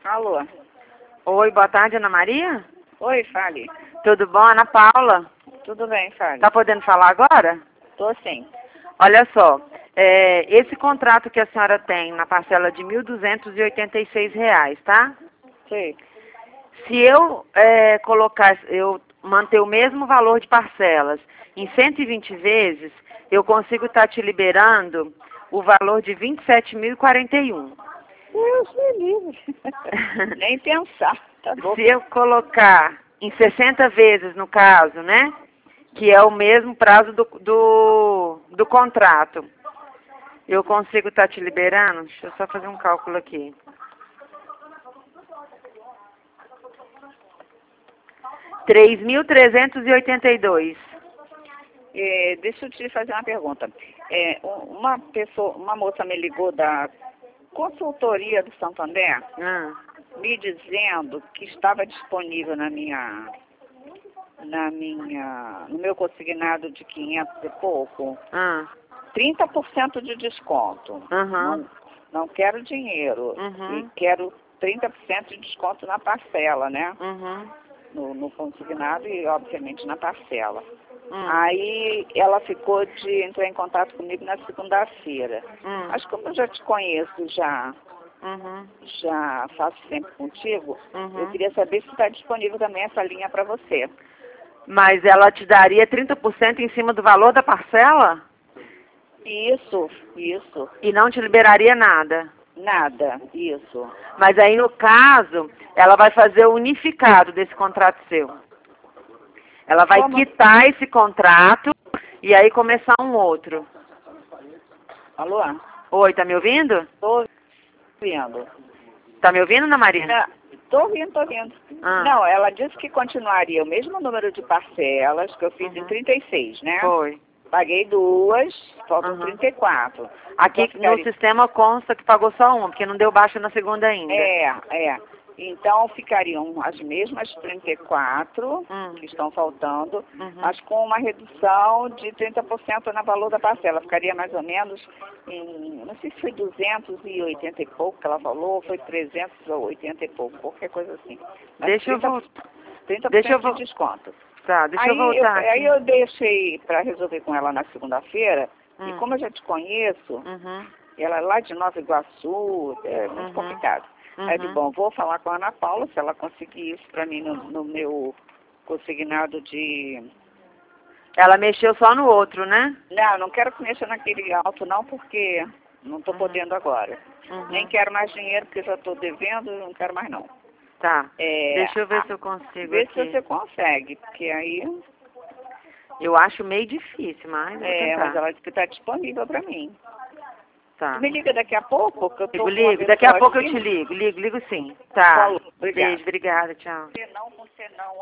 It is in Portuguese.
Alô? Oi, boa tarde, Ana Maria. Oi, fale. Tudo bom, Ana Paula? Tudo bem, fale. Tá podendo falar agora? Tô sim. Olha só, esse contrato que a senhora tem na parcela de R$ 1.286, tá? Sei. Se eu eu manter o mesmo valor de parcelas em 120 vezes, eu consigo estar te liberando o valor de R$ 27.041. Deus me livre. Nem pensar, tá bom? Se eu colocar em 60 vezes, no caso, né? Que é o mesmo prazo do contrato, eu consigo estar te liberando? Deixa eu só fazer um cálculo aqui. R$ 3.382. Deixa eu te fazer uma pergunta. Uma moça me ligou da consultoria do Santander, me dizendo que estava disponível no meu consignado de 500 e pouco, 30% de desconto. Não quero dinheiro. E quero 30% de desconto na parcela, né? No consignado e, obviamente, na parcela. Aí ela ficou de entrar em contato comigo na segunda-feira. Mas como eu já te conheço, já faço sempre contigo, eu queria saber se está disponível também essa linha para você. Mas ela te daria 30% em cima do valor da parcela? Isso. E não te liberaria nada? Nada, isso. Mas aí, no caso, ela vai fazer o unificado desse contrato seu. Ela vai quitar esse contrato e aí começar um outro. Alô? Oi, tá me ouvindo? Tô ouvindo. Tá me ouvindo, Ana Maria? Tô ouvindo. Não, ela disse que continuaria o mesmo número de parcelas que eu fiz em 36, né? Foi. Paguei 2, faltam 34. Aqui então, no sistema consta que pagou só uma, porque não deu baixa na segunda ainda. Então ficariam as mesmas 34 que estão faltando, mas com uma redução de 30% no valor da parcela. Ficaria mais ou menos não sei se foi 280 e pouco que ela falou, ou foi 380 e pouco, qualquer coisa assim. Mas Deixa eu voltar. 30% de desconto. Tá, deixa eu voltar aqui. Aí eu deixei para resolver com ela na segunda-feira, e como eu já te conheço, ela é lá de Nova Iguaçu, é muito complicado. Aí eu disse, bom, vou falar com a Ana Paula, se ela conseguir isso para mim no meu consignado de... Ela mexeu só no outro, né? Não quero que mexa naquele alto não, porque não estou podendo agora. Nem quero mais dinheiro, porque já estou devendo, não quero mais não. Tá, deixa eu ver se eu consigo Vê aqui. se você consegue, porque aí... Eu acho meio difícil, mas vou tentar. Mas ela disse que está disponível para mim. Tá. Me liga daqui a pouco, que eu tô Ligo, daqui a pouco eu te ligo. Ligo sim. Tá. Falou, obrigada. Beijo, obrigada, tchau. Você não